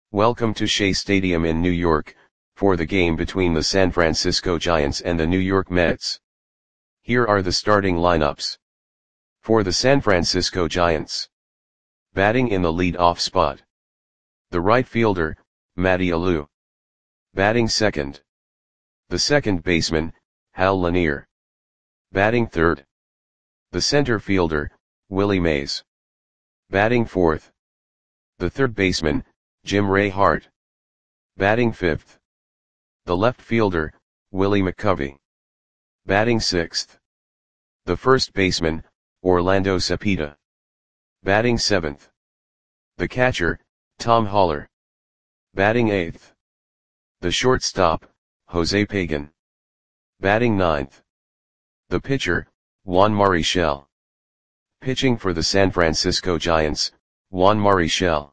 Welcome to Shea Stadium in New York, for the game between the San Francisco Giants and the New York Mets. Here are the starting lineups. For the San Francisco Giants. Batting in the lead-off spot. The right fielder, Matty Alou. Batting second. The second baseman, Hal Lanier. Batting third. The center fielder, Willie Mays. Batting fourth. The third baseman, Jim Ray Hart. Batting fifth. The left fielder, Willie McCovey. Batting sixth. The first baseman, Orlando Cepeda. Batting seventh. The catcher, Tom Haller. Batting eighth. The shortstop, Jose Pagan. Batting ninth. The pitcher, Juan Marichal. Pitching for the San Francisco Giants, Juan Marichal.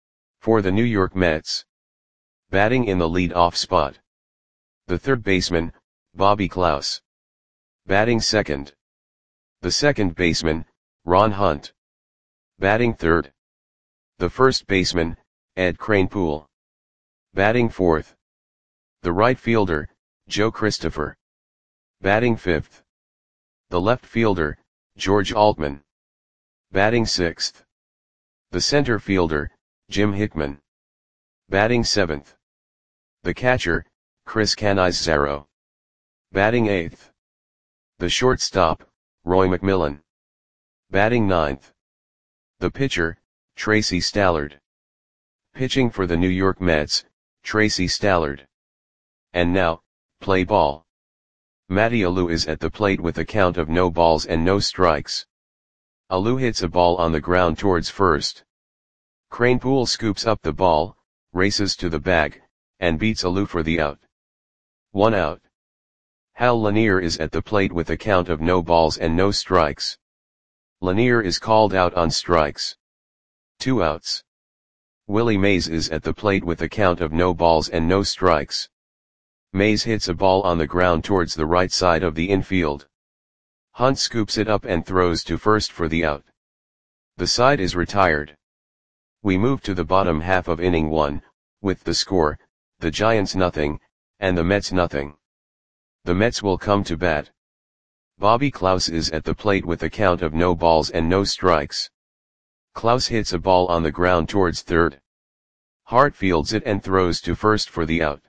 For the New York Mets. Batting in the lead-off spot. The third baseman, Bobby Klaus. Batting second. The second baseman, Ron Hunt. Batting third. The first baseman, Ed Kranepool. Batting fourth. The right fielder, Joe Christopher. Batting fifth. The left fielder, George Altman. Batting sixth. The center fielder, Jim Hickman. Batting seventh. The catcher, Chris Cannizzaro. Batting eighth. The shortstop, Roy McMillan. Batting ninth. The pitcher, Tracy Stallard. Pitching for the New York Mets, Tracy Stallard. And now, play ball. Matty Alou is at the plate with a count of no balls and no strikes. Alou hits a ball on the ground towards first. Kranepool scoops up the ball, races to the bag, and beats Alou for the out. 1 out. Hal Lanier is at the plate with a count of no balls and no strikes. Lanier is called out on strikes. 2 outs. Willie Mays is at the plate with a count of no balls and no strikes. Mays hits a ball on the ground towards the right side of the infield. Hunt scoops it up and throws to first for the out. The side is retired. We move to the bottom half of inning 1, with the score, the Giants nothing, and the Mets nothing. The Mets will come to bat. Bobby Klaus is at the plate with a count of no balls and no strikes. Klaus hits a ball on the ground towards third. Hart fields it and throws to first for the out.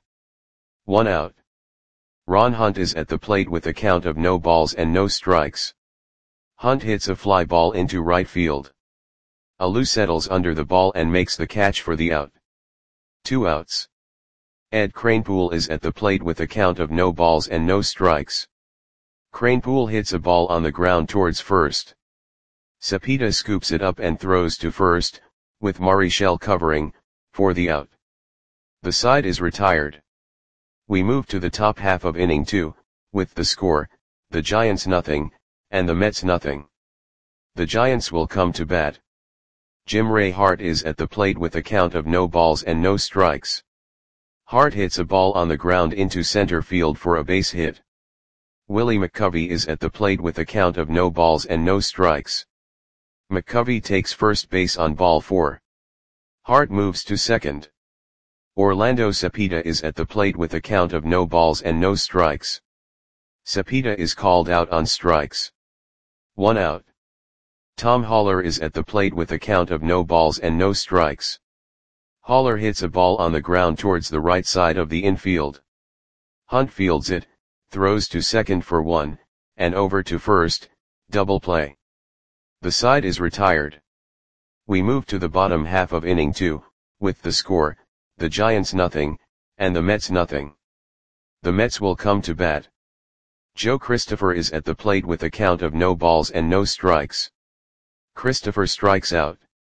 1 out. Ron Hunt is at the plate with a count of no balls and no strikes. Hunt hits a fly ball into right field. Alou settles under the ball and makes the catch for the out. 2 outs. Ed Kranepool is at the plate with a count of no balls and no strikes. Kranepool hits a ball on the ground towards first. Cepeda scoops it up and throws to first, with Marichal covering, for the out. The side is retired. We move to the top half of inning 2, with the score, the Giants nothing, and the Mets nothing. The Giants will come to bat. Jim Ray Hart is at the plate with a count of no balls and no strikes. Hart hits a ball on the ground into center field for a base hit. Willie McCovey is at the plate with a count of no balls and no strikes. McCovey takes first base on ball 4. Hart moves to second. Orlando Cepeda is at the plate with a count of no balls and no strikes. Cepeda is called out on strikes. 1 out. Tom Haller is at the plate with a count of no balls and no strikes. Haller hits a ball on the ground towards the right side of the infield. Hunt fields it, throws to second for 1, and over to first, double play. The side is retired. We move to the bottom half of inning 2, with the score, the Giants nothing, and the Mets nothing. The Mets will come to bat. Joe Christopher is at the plate with a count of no balls and no strikes. Christopher strikes out.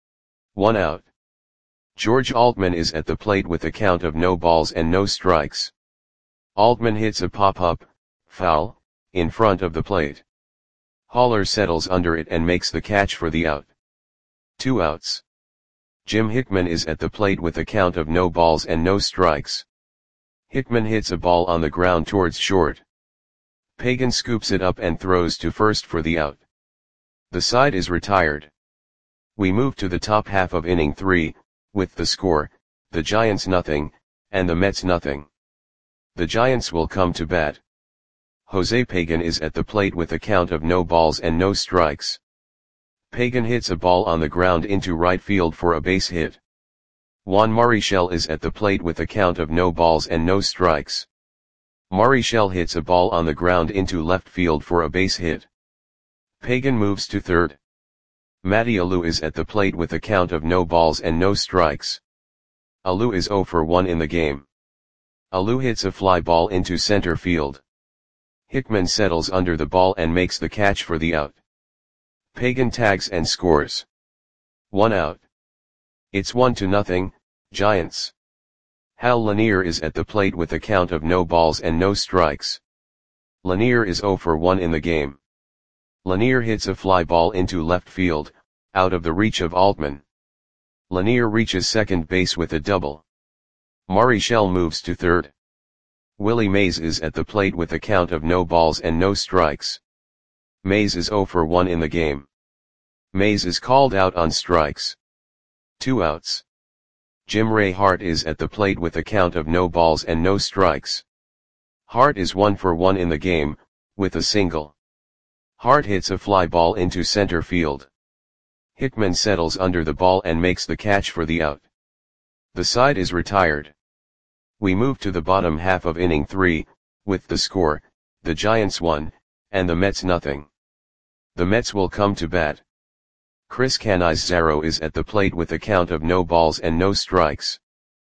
1 out. George Altman is at the plate with a count of no balls and no strikes. Altman hits a pop-up, foul, in front of the plate. Haller settles under it and makes the catch for the out. 2 outs. Jim Hickman is at the plate with a count of no balls and no strikes. Hickman hits a ball on the ground towards short. Pagan scoops it up and throws to first for the out. The side is retired. We move to the top half of inning 3, with the score, the Giants nothing, and the Mets nothing. The Giants will come to bat. Jose Pagan is at the plate with a count of no balls and no strikes. Pagan hits a ball on the ground into right field for a base hit. Juan Marichal is at the plate with a count of no balls and no strikes. Marichal hits a ball on the ground into left field for a base hit. Pagan moves to third. Matty Alou is at the plate with a count of no balls and no strikes. Alou is 0 for 1 in the game. Alou hits a fly ball into center field. Hickman settles under the ball and makes the catch for the out. Pagan tags and scores. 1 out. It's 1-0, Giants. Hal Lanier is at the plate with a count of no balls and no strikes. Lanier is 0 for 1 in the game. Lanier hits a fly ball into left field, out of the reach of Altman. Lanier reaches second base with a double. Marichal moves to third. Willie Mays is at the plate with a count of no balls and no strikes. Mays is 0 for 1 in the game. Mays is called out on strikes. 2 outs. Jim Ray Hart is at the plate with a count of no balls and no strikes. Hart is 1 for 1 in the game, with a single. Hart hits a fly ball into center field. Hickman settles under the ball and makes the catch for the out. The side is retired. We move to the bottom half of inning 3, with the score, the Giants 1, and the Mets nothing. The Mets will come to bat. Chris Canizaro is at the plate with a count of no balls and no strikes.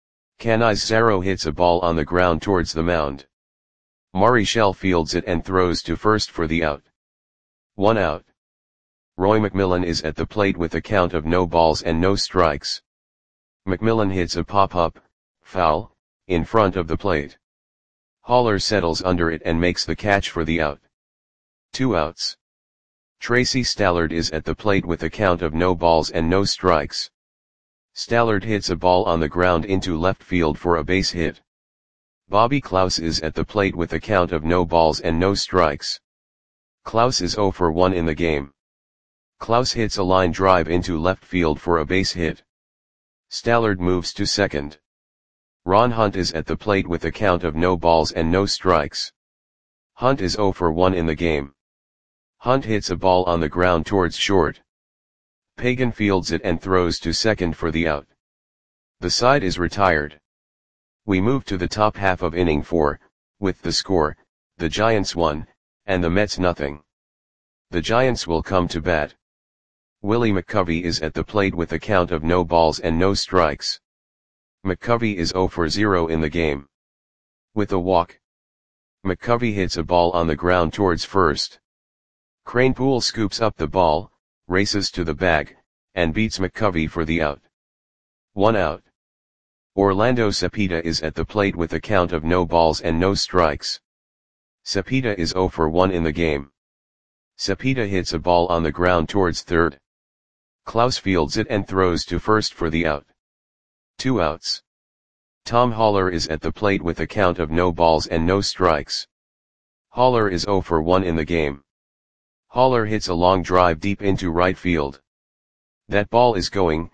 Canizaro hits a ball on the ground towards the mound. Marichal fields it and throws to first for the out. 1 out. Roy McMillan is at the plate with a count of no balls and no strikes. McMillan hits a pop-up, foul, in front of the plate. Haller settles under it and makes the catch for the out. 2 outs. Tracy Stallard is at the plate with a count of no balls and no strikes. Stallard hits a ball on the ground into left field for a base hit. Bobby Klaus is at the plate with a count of no balls and no strikes. Klaus is 0 for 1 in the game. Klaus hits a line drive into left field for a base hit. Stallard moves to second. Ron Hunt is at the plate with a count of no balls and no strikes. Hunt is 0 for 1 in the game. Hunt hits a ball on the ground towards short. Pagan fields it and throws to second for the out. The side is retired. We move to the top half of inning 4, with the score, the Giants 1, and the Mets nothing. The Giants will come to bat. Willie McCovey is at the plate with a count of no balls and no strikes. McCovey is 0 for 0 in the game. With a walk. McCovey hits a ball on the ground towards first. Kranepool scoops up the ball, races to the bag, and beats McCovey for the out. 1 out. Orlando Cepeda is at the plate with a count of no balls and no strikes. Cepeda is 0 for 1 in the game. Cepeda hits a ball on the ground towards third. Klaus fields it and throws to first for the out. 2 outs. Tom Haller is at the plate with a count of no balls and no strikes. Haller is 0 for 1 in the game. Haller hits a long drive deep into right field. That ball is gone.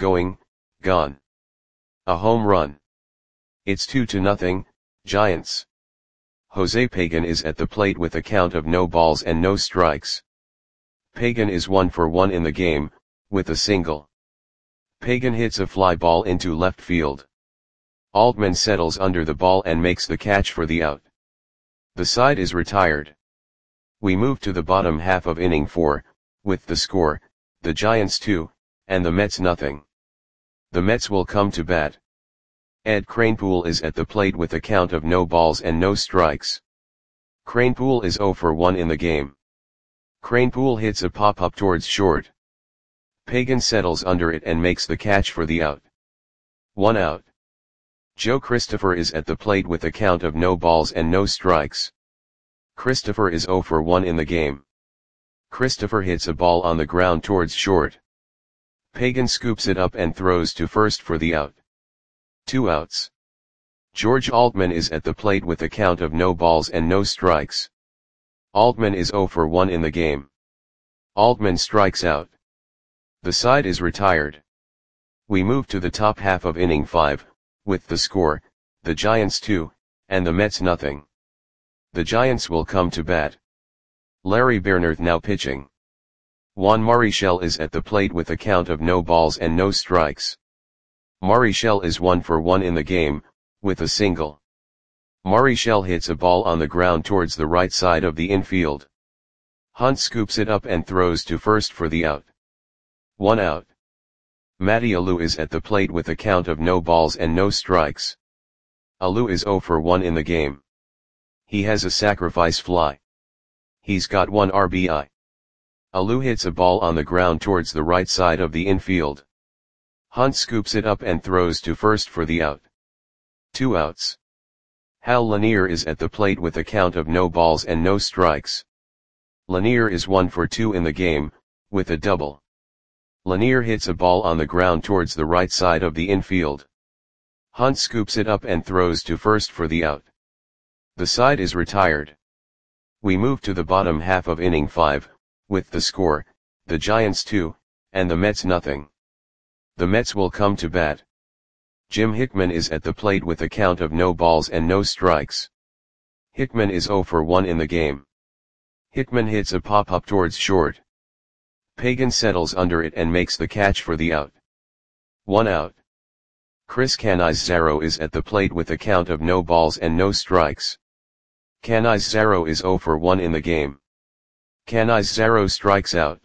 A home run. It's 2-0, Giants. Jose Pagan is at the plate with a count of no balls and no strikes. Pagan is 1 for 1 in the game, with a single. Pagan hits a fly ball into left field. Altman settles under the ball and makes the catch for the out. The side is retired. We move to the bottom half of inning 4, with the score, the Giants 2, and the Mets nothing. The Mets will come to bat. Ed Kranepool is at the plate with a count of no balls and no strikes. Kranepool is 0 for 1 in the game. Kranepool hits a pop-up towards short. Pagan settles under it and makes the catch for the out. 1 out. Joe Christopher is at the plate with a count of no balls and no strikes. Christopher is 0 for 1 in the game. Christopher hits a ball on the ground towards short. Pagan scoops it up and throws to first for the out. 2 outs. George Altman is at the plate with a count of no balls and no strikes. Altman is 0 for 1 in the game. Altman strikes out. The side is retired. We move to the top half of inning 5, with the score, the Giants 2, and the Mets nothing. The Giants will come to bat. Larry Bernard now pitching. Juan Marichal is at the plate with a count of no balls and no strikes. Marichal is 1 for 1 in the game, with a single. Marichal hits a ball on the ground towards the right side of the infield. Hunt scoops it up and throws to first for the out. 1 out. Matty Alou is at the plate with a count of no balls and no strikes. Alou is 0 for 1 in the game. He has a sacrifice fly. He's got 1 RBI. Alou hits a ball on the ground towards the right side of the infield. Hunt scoops it up and throws to first for the out. 2 outs. Hal Lanier is at the plate with a count of no balls and no strikes. Lanier is 1 for 2 in the game, with a double. Lanier hits a ball on the ground towards the right side of the infield. Hunt scoops it up and throws to first for the out. The side is retired. We move to the bottom half of inning 5, with the score, the Giants 2, and the Mets nothing. The Mets will come to bat. Jim Hickman is at the plate with a count of no balls and no strikes. Hickman is 0 for 1 in the game. Hickman hits a pop-up towards short. Pagan settles under it and makes the catch for the out. 1 out. Chris Canizaro is at the plate with a count of no balls and no strikes. Canizaro is 0 for 1 in the game. Canizaro strikes out.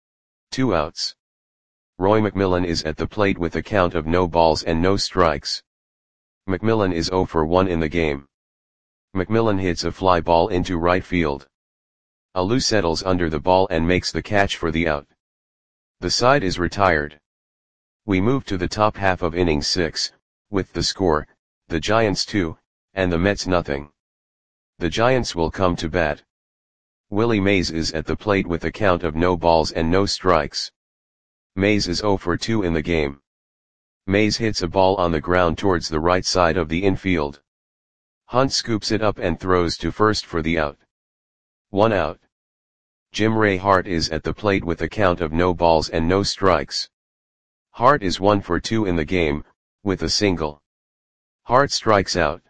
2 outs. Roy McMillan is at the plate with a count of no balls and no strikes. McMillan is 0 for 1 in the game. McMillan hits a fly ball into right field. Alou settles under the ball and makes the catch for the out. The side is retired. We move to the top half of inning 6, with the score, the Giants 2, and the Mets nothing. The Giants will come to bat. Willie Mays is at the plate with a count of no balls and no strikes. Mays is 0 for 2 in the game. Mays hits a ball on the ground towards the right side of the infield. Hunt scoops it up and throws to first for the out. 1 out. Jim Ray Hart is at the plate with a count of no balls and no strikes. Hart is 1 for 2 in the game, with a single. Hart strikes out.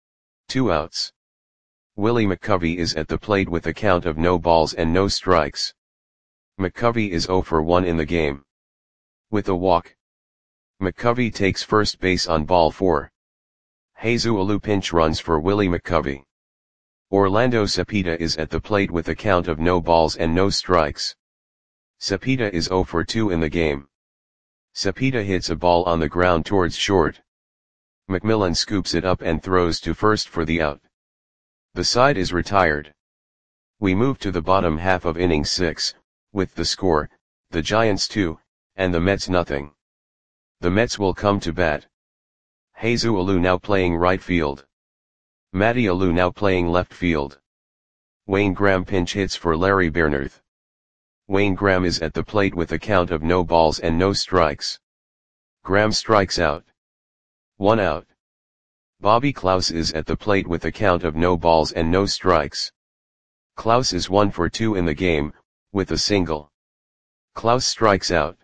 2 outs. Willie McCovey is at the plate with a count of no balls and no strikes. McCovey is 0 for 1 in the game. With a walk. McCovey takes first base on ball 4. Jesus Alou pinch runs for Willie McCovey. Orlando Cepeda is at the plate with a count of no balls and no strikes. Cepeda is 0 for 2 in the game. Cepeda hits a ball on the ground towards short. McMillan scoops it up and throws to first for the out. The side is retired. We move to the bottom half of inning 6, with the score, the Giants 2, and the Mets nothing. The Mets will come to bat. Jesus Alou now playing right field. Matty Alou now playing left field. Wayne Graham pinch hits for Larry Bernard. Wayne Graham is at the plate with a count of no balls and no strikes. Graham strikes out. 1 out. Bobby Klaus is at the plate with a count of no balls and no strikes. Klaus is 1 for 2 in the game, with a single. Klaus strikes out.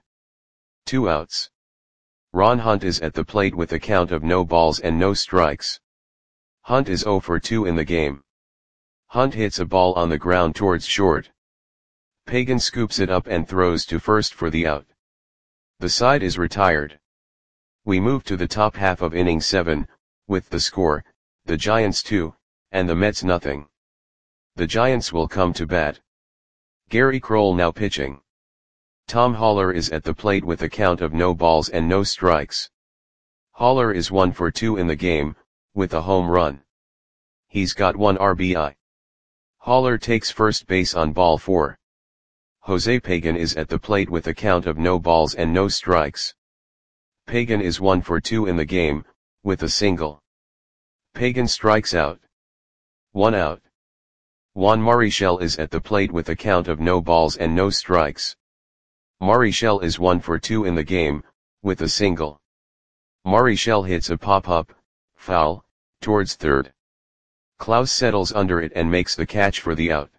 2 outs. Ron Hunt is at the plate with a count of no balls and no strikes. Hunt is 0 for 2 in the game. Hunt hits a ball on the ground towards short. Pagan scoops it up and throws to first for the out. The side is retired. We move to the top half of inning 7, with the score, the Giants 2, and the Mets nothing. The Giants will come to bat. Gary Kroll now pitching. Tom Haller is at the plate with a count of no balls and no strikes. Haller is 1 for 2 in the game, with a home run. He's got 1 RBI. Haller takes first base on ball 4. Jose Pagan is at the plate with a count of no balls and no strikes. Pagan is 1 for 2 in the game, with a single. Pagan strikes out. 1 out. Juan Marichal is at the plate with a count of no balls and no strikes. Marichal is 1 for 2 in the game, with a single. Marichal hits a pop-up, foul, towards third. Klaus settles under it and makes the catch for the out.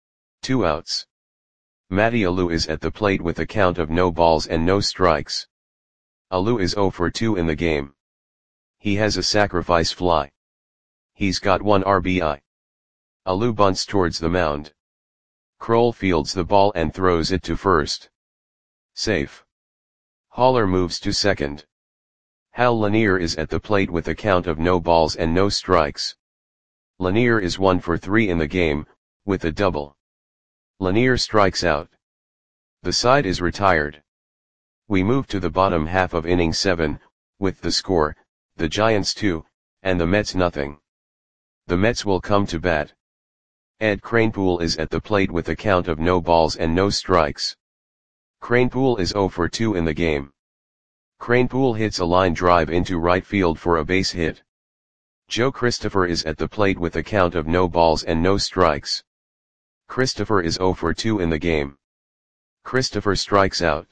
2 outs. Matty Alou is at the plate with a count of no balls and no strikes. Alou is 0 for 2 in the game. He has a sacrifice fly. He's got 1 RBI. Alou bunts towards the mound. Kroll fields the ball and throws it to first. Safe. Haller moves to second. Hal Lanier is at the plate with a count of no balls and no strikes. Lanier is 1 for 3 in the game, with a double. Lanier strikes out. The side is retired. We move to the bottom half of inning 7, with the score, the Giants 2, and the Mets nothing. The Mets will come to bat. Ed Kranepool is at the plate with a count of no balls and no strikes. Kranepool is 0 for 2 in the game. Kranepool hits a line drive into right field for a base hit. Joe Christopher is at the plate with a count of no balls and no strikes. Christopher is 0 for 2 in the game. Christopher strikes out.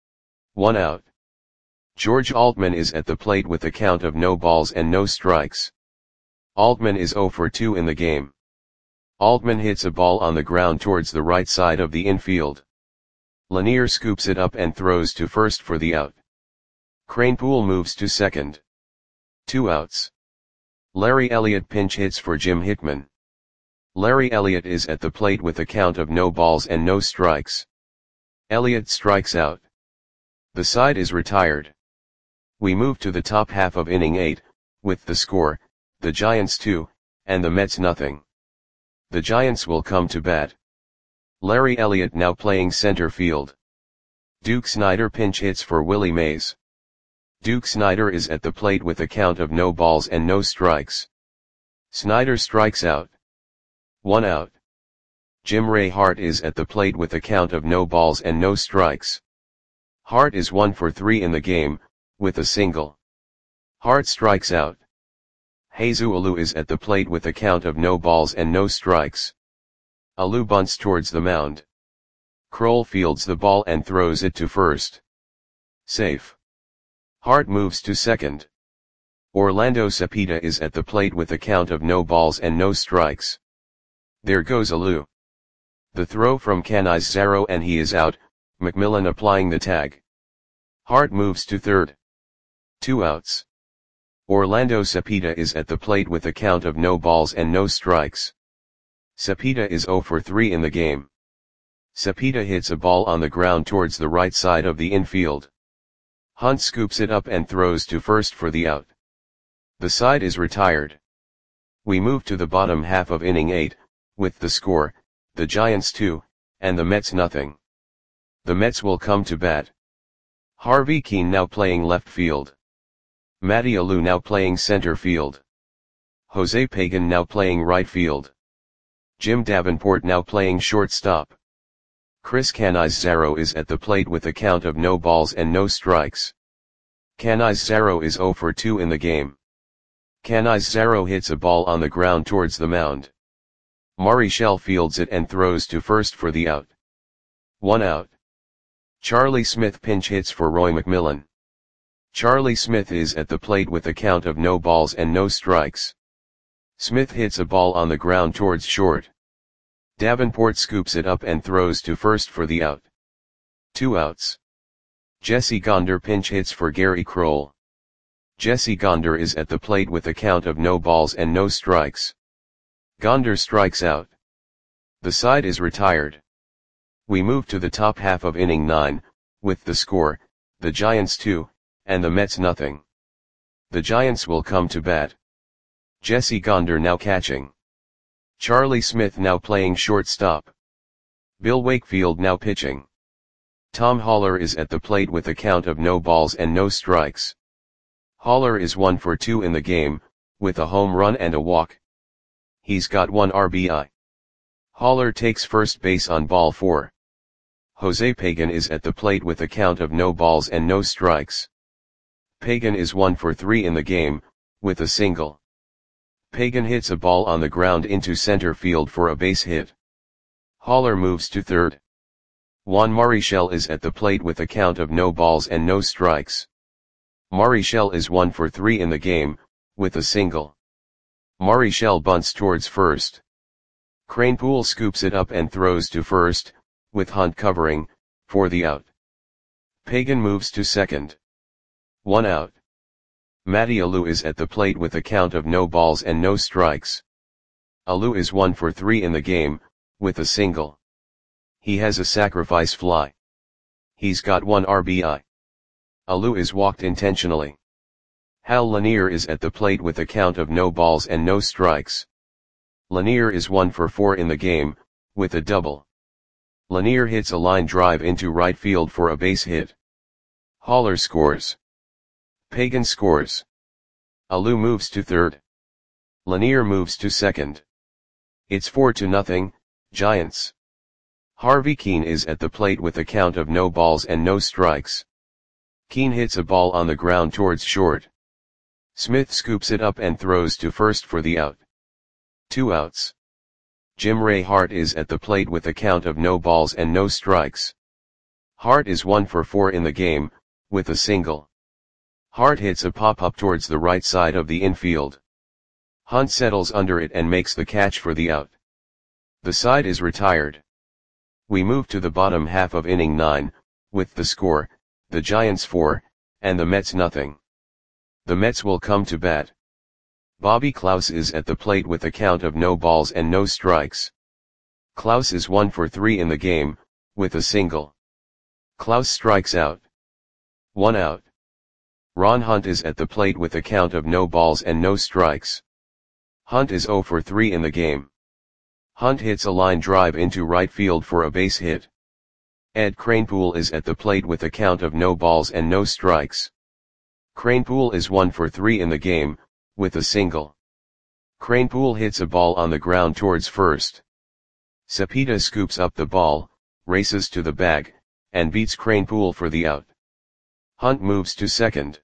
1 out. George Altman is at the plate with a count of no balls and no strikes. Altman is 0 for 2 in the game. Altman hits a ball on the ground towards the right side of the infield. Lanier scoops it up and throws to first for the out. Kranepool moves to second. 2 outs. Larry Elliott pinch hits for Jim Hickman. Larry Elliott is at the plate with a count of no balls and no strikes. Elliott strikes out. The side is retired. We move to the top half of inning 8, with the score, the Giants 2, and the Mets nothing. The Giants will come to bat. Larry Elliott now playing center field. Duke Snider pinch hits for Willie Mays. Duke Snider is at the plate with a count of no balls and no strikes. Snider strikes out. 1 out. Jim Ray Hart is at the plate with a count of no balls and no strikes. Hart is 1 for 3 in the game, with a single. Hart strikes out. Jesus Alou is at the plate with a count of no balls and no strikes. Alou bunts towards the mound. Kroll fields the ball and throws it to first. Safe. Hart moves to second. Orlando Cepeda is at the plate with a count of no balls and no strikes. There goes Alou. The throw from Canizares and he is out, McMillan applying the tag. Hart moves to third. 2 outs. Orlando Cepeda is at the plate with a count of no balls and no strikes. Cepeda is 0 for 3 in the game. Cepeda hits a ball on the ground towards the right side of the infield. Hunt scoops it up and throws to first for the out. The side is retired. We move to the bottom half of inning 8, with the score, the Giants 2, and the Mets nothing. The Mets will come to bat. Harvey Keene now playing left field. Matty Alou now playing center field. Jose Pagan now playing right field. Jim Davenport now playing shortstop. Chris Canizares is at the plate with a count of no balls and no strikes. Canizares is 0 for 2 in the game. Canizares hits a ball on the ground towards the mound. Marichal fields it and throws to first for the out. 1 out. Charlie Smith pinch hits for Roy McMillan. Charlie Smith is at the plate with a count of no balls and no strikes. Smith hits a ball on the ground towards short. Davenport scoops it up and throws to first for the out. 2 outs. Jesse Gonder pinch hits for Gary Kroll. Jesse Gonder is at the plate with a count of no balls and no strikes. Gonder strikes out. The side is retired. We move to the top half of inning 9, with the score, the Giants 2, and the Mets nothing. The Giants will come to bat. Jesse Gonder now catching. Charlie Smith now playing shortstop. Bill Wakefield now pitching. Tom Haller is at the plate with a count of no balls and no strikes. Haller is 1 for 2 in the game, with a home run and a walk. He's got 1 RBI. Haller takes first base on ball 4. Jose Pagan is at the plate with a count of no balls and no strikes. Pagan is 1 for 3 in the game, with a single. Pagan hits a ball on the ground into center field for a base hit. Haller moves to third. Juan Marichal is at the plate with a count of no balls and no strikes. Marichal is 1 for 3 in the game, with a single. Marichal bunts towards first. Kranepool scoops it up and throws to first, with Hunt covering, for the out. Pagan moves to second. 1 out. Matty Alou is at the plate with a count of no balls and no strikes. Alou is 1 for 3 in the game, with a single. He has a sacrifice fly. He's got 1 RBI. Alou is walked intentionally. Hal Lanier is at the plate with a count of no balls and no strikes. Lanier is 1 for 4 in the game, with a double. Lanier hits a line drive into right field for a base hit. Haller scores. Pagan scores. Alou moves to third. Lanier moves to second. It's 4-0, Giants. Harvey Keene is at the plate with a count of no balls and no strikes. Keene hits a ball on the ground towards short. Smith scoops it up and throws to first for the out. 2 outs. Jim Ray Hart is at the plate with a count of no balls and no strikes. Hart is 1 for 4 in the game, with a single. Hart hits a pop-up towards the right side of the infield. Hunt settles under it and makes the catch for the out. The side is retired. We move to the bottom half of inning 9, with the score, the Giants 4, and the Mets nothing. The Mets will come to bat. Bobby Klaus is at the plate with a count of no balls and no strikes. Klaus is 1 for 3 in the game, with a single. Klaus strikes out. 1 out. Ron Hunt is at the plate with a count of no balls and no strikes. Hunt is 0 for 3 in the game. Hunt hits a line drive into right field for a base hit. Ed Kranepool is at the plate with a count of no balls and no strikes. Kranepool is 1 for 3 in the game, with a single. Kranepool hits a ball on the ground towards first. Cepeda scoops up the ball, races to the bag, and beats Kranepool for the out. Hunt moves to second.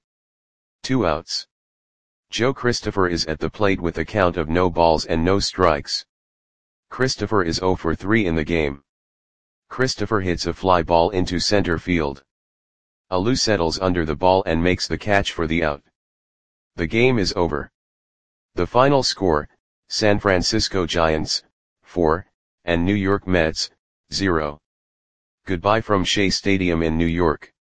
2 outs. Joe Christopher is at the plate with a count of no balls and no strikes. Christopher is 0 for 3 in the game. Christopher hits a fly ball into center field. Alou settles under the ball and makes the catch for the out. The game is over. The final score, San Francisco Giants, 4, and New York Mets, 0. Goodbye from Shea Stadium in New York.